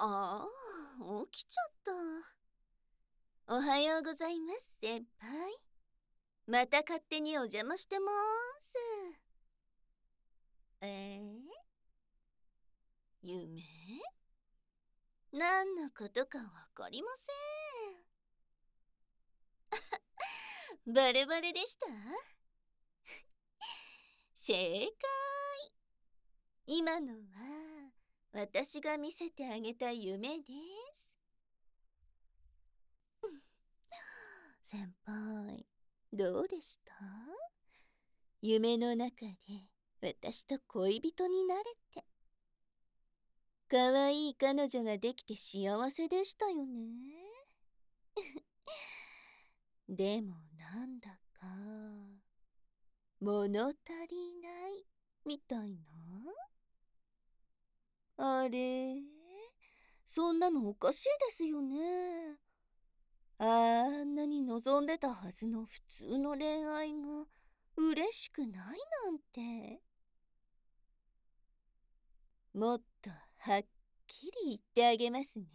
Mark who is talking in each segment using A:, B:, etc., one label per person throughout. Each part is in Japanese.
A: ああ、起きちゃった。おはようございます、先輩。また勝手にお邪魔してまーす。夢何のことかわかりません。バレバレでした。正解。今のは私が見せてあげた夢です。先輩、どうでした？夢の中で私と恋人になれて。可愛い彼女ができて幸せでしたよね。でもなんだか物足りないみたいな。あれ、そんなのおかしいですよね。あんなに望んでたはずの普通の恋愛が嬉しくないなんて。もっとはっきり言ってあげますね。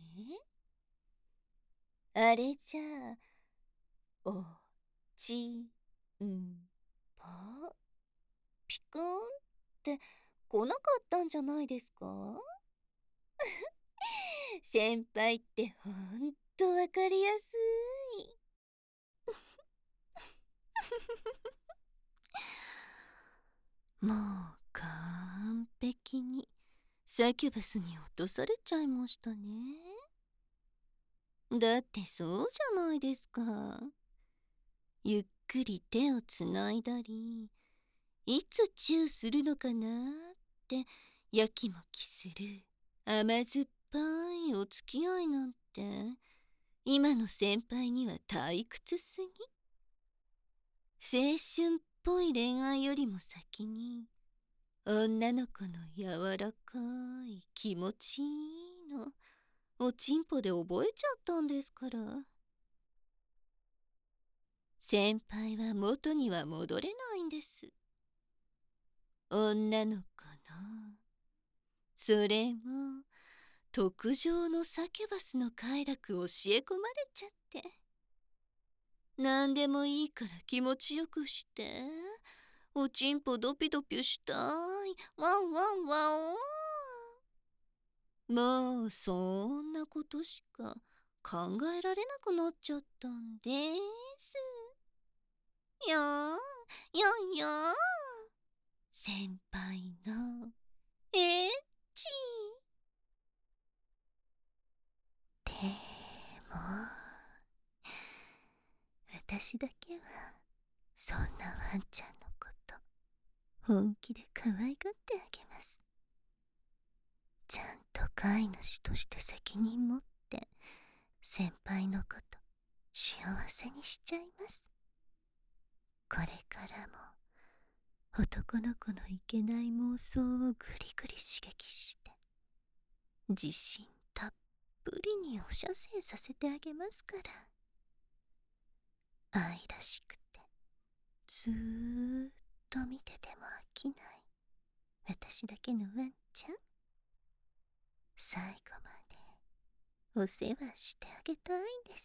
A: あれじゃあ、おちんぽピクンって来なかったんじゃないですか？先輩ってほんとわかりやすい。もう完璧にサキュバスに落とされちゃいましたね。だってそうじゃないですか。ゆっくり手をつないだり、いつチューするのかなってやきもきする甘酸っぱいお付き合いなんて、今の先輩には退屈すぎ。青春っぽい恋愛よりも先に女の子の柔らかい気持ちいいのおちんぽで覚えちゃったんですから。先輩は元には戻れないんです。女の子のそれも特上のサキュバスの快楽教え込まれちゃって。何でもいいから気持ちよくして、おちんぽドピドピしたい、ワンワンワン。もうそんなことしか考えられなくなっちゃったんです。よーん、よんよーん。先輩のエッチ。でも私だけはそんなワンちゃんのこと本気で可愛がってあげます。ちゃんと飼い主として責任持って先輩のこと幸せにしちゃいます。これからも男の子のいけない妄想をぐりぐり刺激して自信たっぷりにお射精させてあげますから。愛らしくてずーっと見てても飽きない私だけのワンちゃん、最後までお世話してあげたいんです。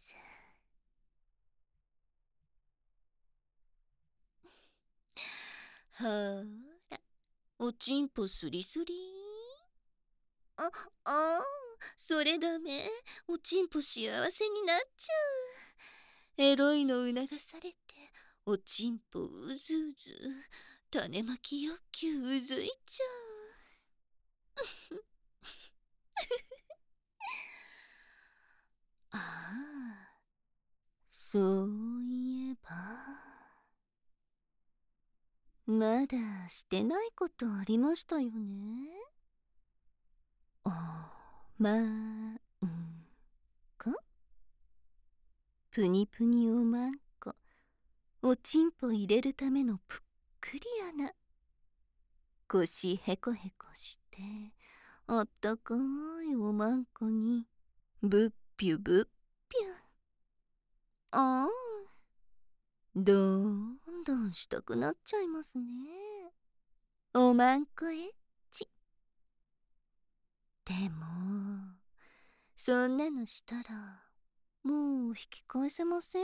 A: はーら、おちんぽスリスリー。それダメ。おちんぽ幸せになっちゃう。エロいの促されておちんぽうずうず、種まき欲求うずいちゃう。ああ、そういえばまだしてないことありましたよね。まんこプニプニおまんこ、おちんぽ入れるためのぷっくり穴。腰へこへこしてあったかいおまんこにぶっぴゅぶっぴゅ。ああ、どんどんしたくなっちゃいますね。おまんこエッチ。でもそんなのしたらもう引き返せませんよ。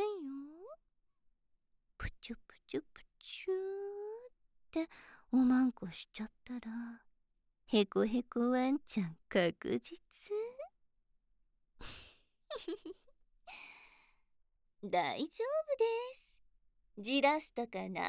A: プチュプチュプチューっておまんこしちゃったらへこへこワンちゃん確実。大丈夫です。じらすとかないです。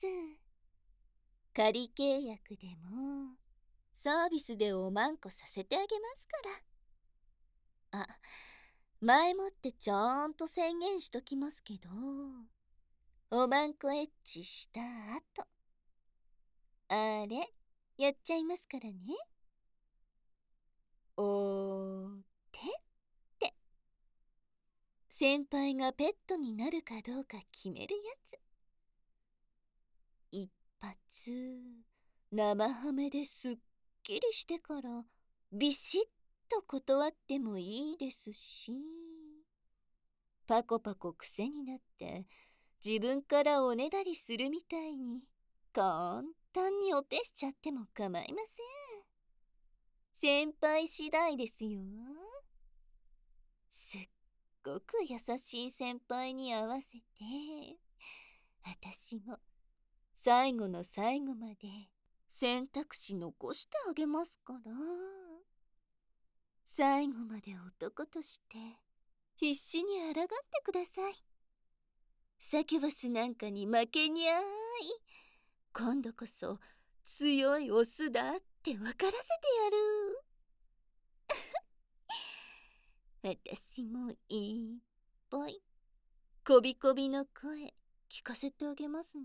A: 仮契約でもサービスでおまんこさせてあげますから。あ、前もってちゃんと宣言しときますけど、おまんこエッチした後、あれやっちゃいますからね。おーてって先輩がペットになるかどうか決めるやつ。一発生ハメですっきりしてからビシッと断ってもいいですし、パコパコ癖になって自分からおねだりするみたいに簡単にお手しちゃっても構いません。先輩次第ですよ。すっごく優しい先輩に合わせて私も最後の最後まで選択肢残してあげますから。最後まで男として必死に抗ってください。サキュバスなんかに負けにゃーい。今度こそ強いオスだって分からせてやる。私もいっぱいこびこびの声聞かせてあげますね。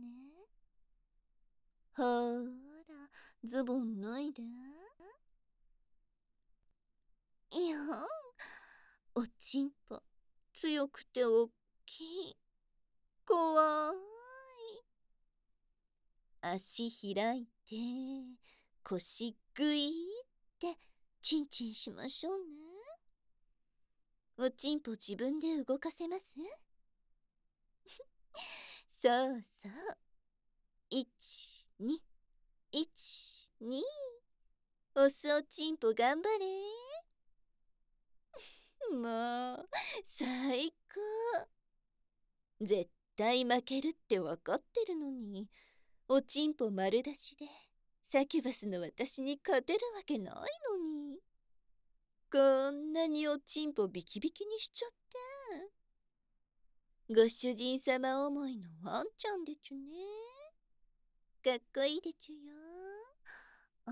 A: ほーら、ズボン脱いで。いや、おちんぽ強くておっきい。怖い。足開いて腰ぐいってチンチンしましょうね。おちんぽ自分で動かせます？そうそう。1212。押すおちんぽ頑張れ。もう最高。絶対負けるって分かってるのにおちんぽ丸出しでサキュバスの私に勝てるわけないのに。こんなにおちんぽビキビキにしちゃって。ご主人様思いのワンちゃんでちゅね。かっこいいでちゅよ。あ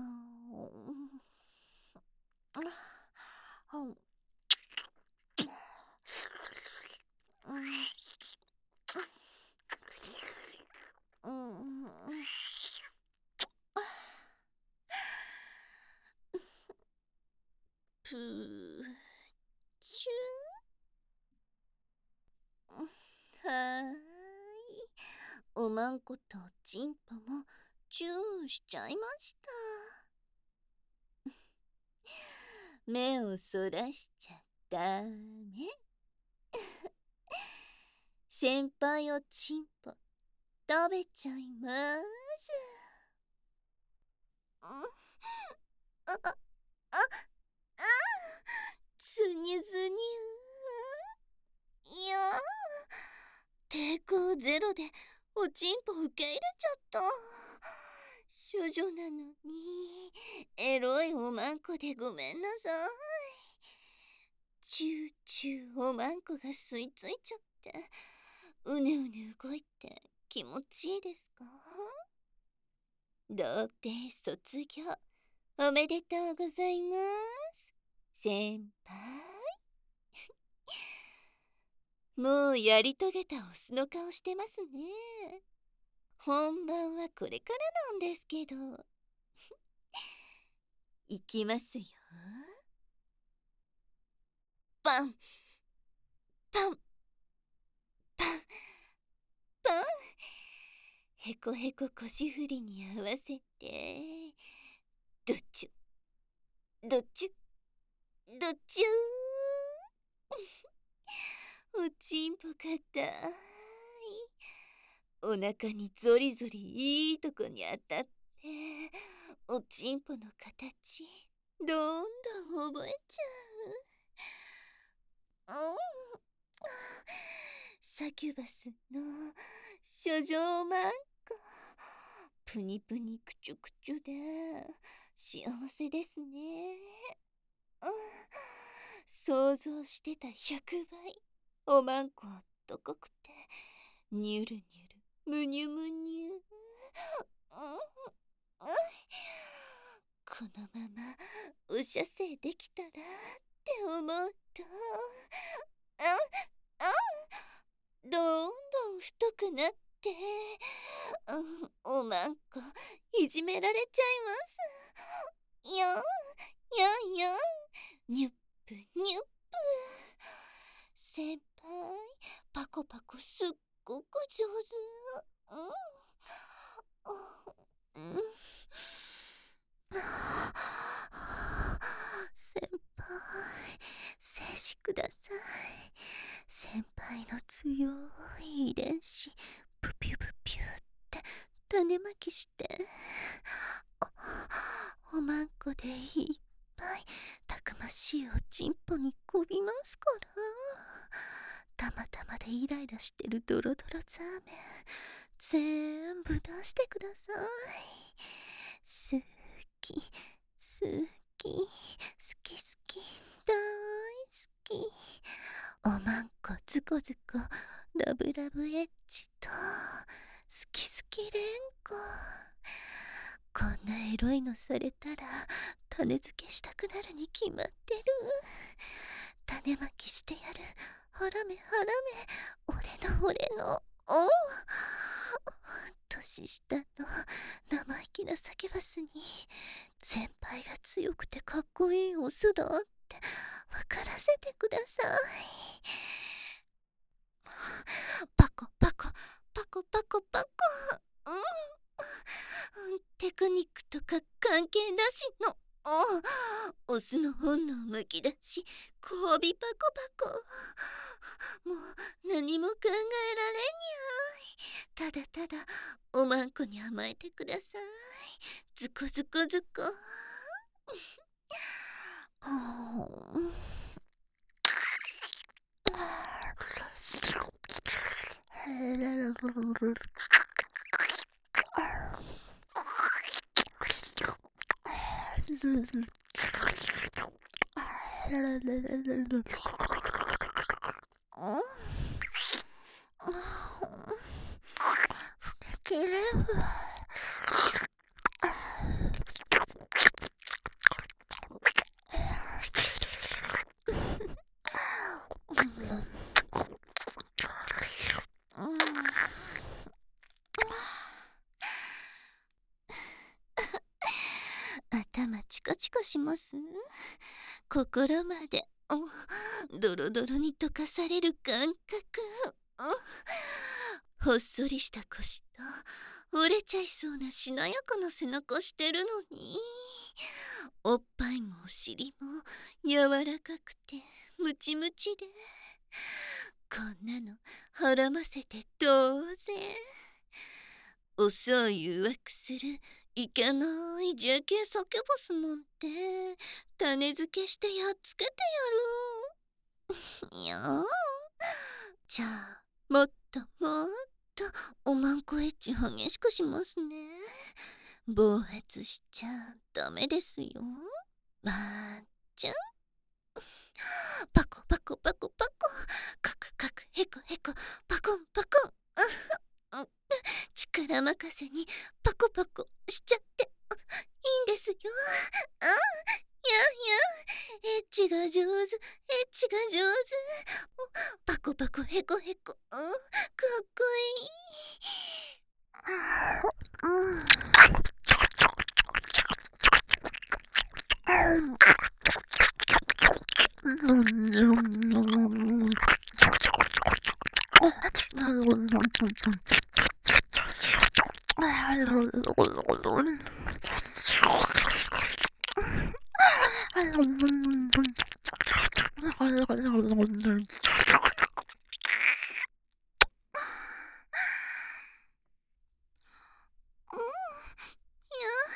A: プーチュー。はーい。おまんことおちんぽもチューしちゃいました。目をそらしちゃダメ。先輩おちんぽ食べちゃいます。あ、あ、あ、つにゅずにゅ。いや抵抗ゼロでおちんぽ受け入れちゃった。処女なのにエロいおまんこでごめんなさい。チューチューおまんこが吸い付いちゃってうねうね動いて気持ちいいですか？童貞卒業おめでとうございます、先輩。もうやり遂げたオスの顔してますね。本番はこれからなんですけど。いきますよ。パンパンパンパン。へこへこ腰振りに合わせてどっちゅどっちゅどっちゅおちんぽかたい。お腹にゾリゾリいいとこに当たっておちんぽの形どんどん覚えちゃう。 サキュバスの書状マンコ、プニプニクチュクチュで幸せですね。想像してた100倍おまんこあったかくて、ニュルニュルムニュムニュ。このままお射精できたらって思うと、どんどん太くなって、おまんこいじめられちゃいます。やんやんやん、ニュップニュップ。先輩、パコパコすっごく上手。先輩、静止ください。先輩の強い遺伝子、プピュプピュって種まきして、おまんこでいっぱいたくましいおちんぽにこびますから。たまたまでイライラしてるドロドロザーメン、全部出してください。好き、好き、好き好き、大好き。おまんこズコズコ、ラブラブエッチと、好き好き連呼。こんなエロいのされたら種付けしたくなるに決まってる。種まきしてやる。はらめはらめ、俺の年下の生意気なサキュバスに、先輩が強くてかっこいいオスだって分からせてください。パコパコパコパコパコ。テクニックとか関係なしのオスの本能むき出し、交尾パコパコ。もう何も考えられにゃい。ただただおまんこに甘えてください。ズコズコズコ。頭チカチカします。心までドロドロに溶かされる感覚。ほっそりした腰と折れちゃいそうなしなやかな背中してるのに、おっぱいもお尻も柔らかくてムチムチで、こんなのはらませて当然。オスを誘惑するいけない JK サキュバスなんて種付けしてやっつけてやる。いやー、じゃあもっともっとおまんこエッチ激しくしますね。暴発しちゃダメですよ。わーちゃん。パコパコパコパコ、カクカクヘコヘコ、パコンパコン。力任せにパコパコしちゃっていいんですよ。やんやん、エッチが上手、エッチが上手。パコパコヘコヘコ、かっこいい。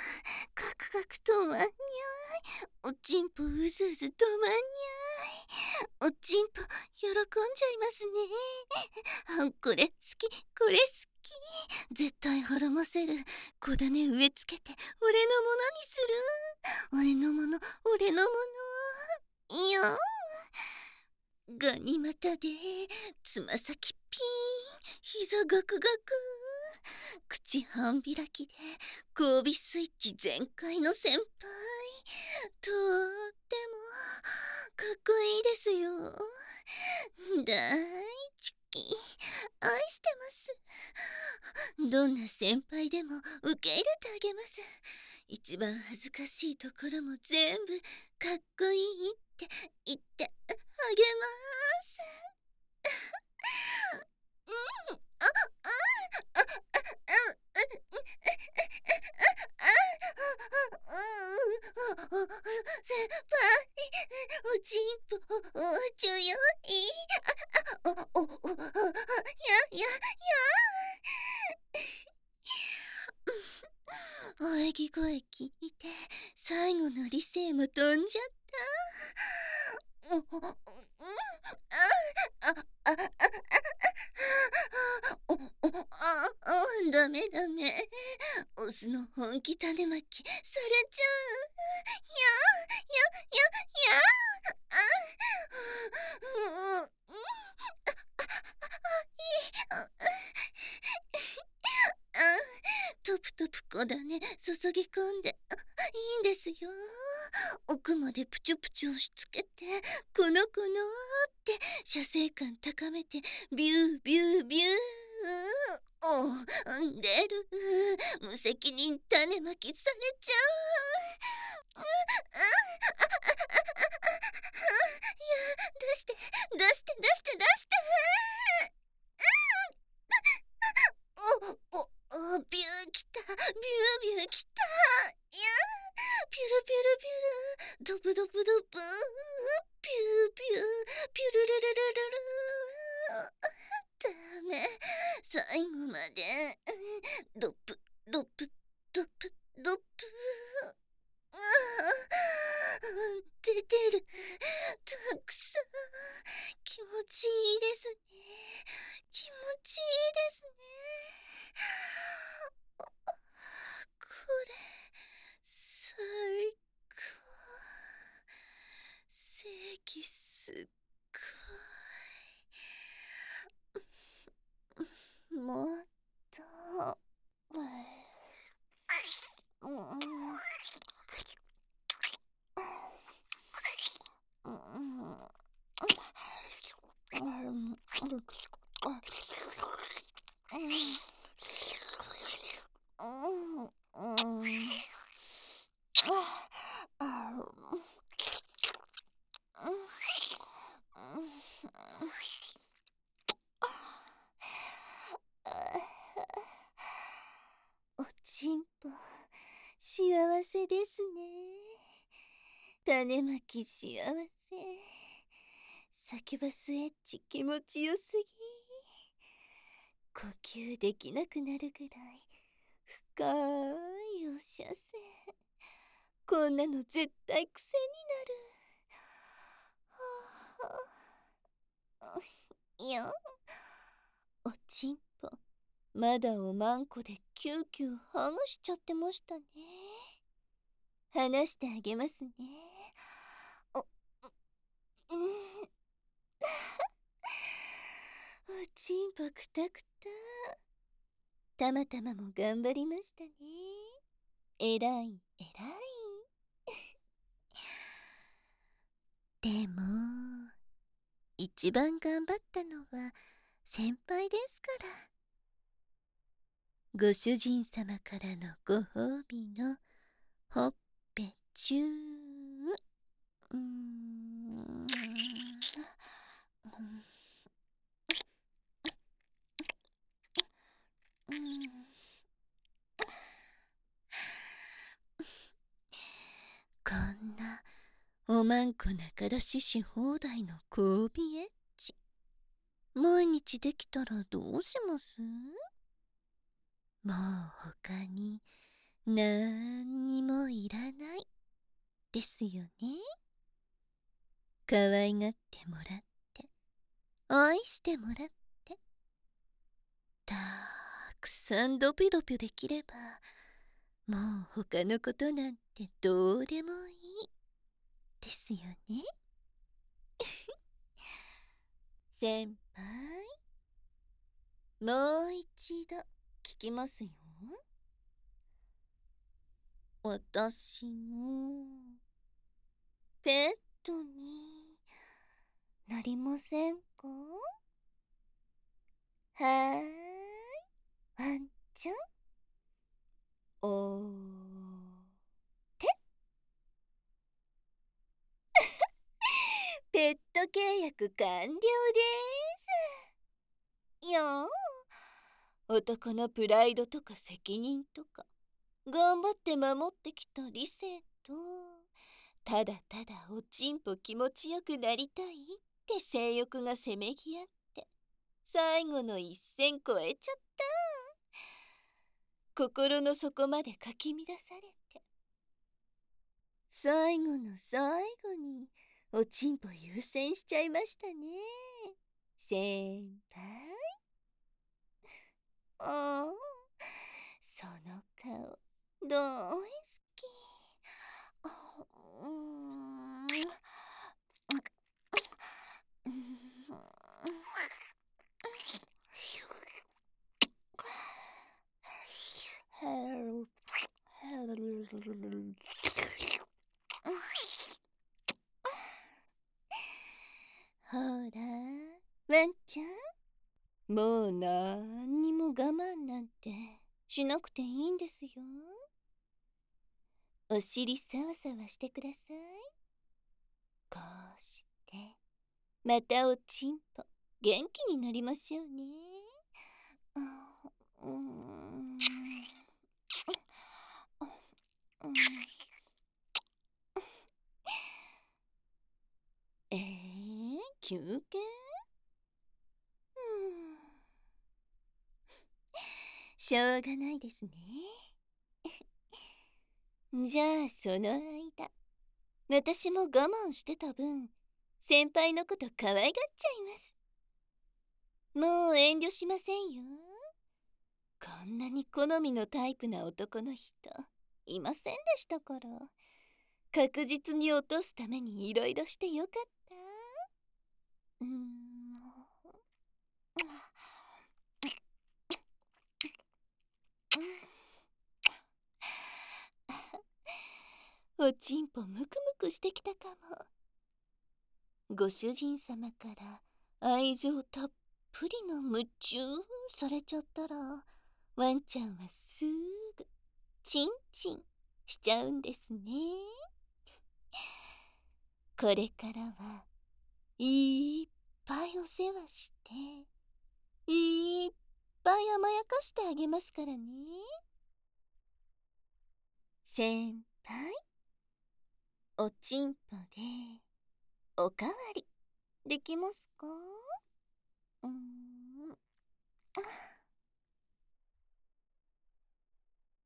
A: カクカクとまんにゃい。おちんぽうずうずとまんにゃい。 おちんぽ喜んじゃいますね。これ好き、これ好き。絶対滅ませる。小種植え付けて俺のものにする。俺のもの、俺のもの。いやガニ股でつま先ピーン、膝ガクガク、口半開きで交尾スイッチ全開の先輩、とってもかっこいいですよ。大好き、愛してます。どんな先輩でも受け入れてあげます。一番恥ずかしいところも全部かっこいいって言ってあげます。先輩、おちんぽ、おちょよい。や。喘ぎ声聞いて、最後の理性も飛んじゃった。ダメ。オスの本気種まきされちゃう。や。トプトプ小種注ぎ込んでいいんですよ。奥までプチュプチュ押し付けてこのって射精感高めてビュー出る。無責任種まきされちゃう。出して。ビューきた。ビューきた。いやピュルドブピューピュルルルダメ、最後までドプ出てる。たくさん。気持ちいいですね。これ最高。席すっごい。もっと。おちんぽ幸せですね。種まき幸せ。サキュバスエッジ気持ちよすぎ。呼吸できなくなるぐらい深いお射精。こんなの絶対癖になる。いや、おちんぽまだおまんこでキューキューハグしちゃってましたね。話してあげますね。おちんぽくたくた。たまたまも頑張りましたね。えらい。でも一番頑張ったのは先輩ですから。ご主人様からのご褒美のほっぺチュー。こんなおまんこ仲出しし放題の交尾エッチ、毎日できたらどうします？もう他になんにもいらないですよね。 可愛がってもらって愛してもらって、たくさんドピドピできれば、もう他のことなんてどうでもいいですよね。先輩、もう一度聞きますよ。私のペットになりませんか？はーい、ワンちゃん。おーて。ペット契約完了です。いやー、男のプライドとか責任とか頑張って守ってきた理性と、ただただおちんぽ気持ちよくなりたいって性欲がせめぎ合って、最後の一線越えちゃった。心の底までかき乱されて、最後の最後におちんぽ優先しちゃいましたね、先輩。ああ、その顔大好き。あうん、ほら、ワンちゃん、もうなんにも我慢なんてしなくていいんですよ。お尻さわさわしてください。こうして、またおちんぽ元気になりましょうね。うん、休憩？しょうがないですね。じゃあその間、私も我慢してた分、先輩のこと可愛がっちゃいます。もう遠慮しませんよ。こんなに好みのタイプな男の人いませんでしたから、確実に落とすためにいろいろしてよかった。おちんぽムクムクしてきたかも。ご主人様から愛情たっぷりの夢中されちゃったら、ワンちゃんはすぐチンチンしちゃうんですね。これからはいっぱいお世話して、いっぱい甘やかしてあげますからね。先輩、おちんぽでおかわりできますか？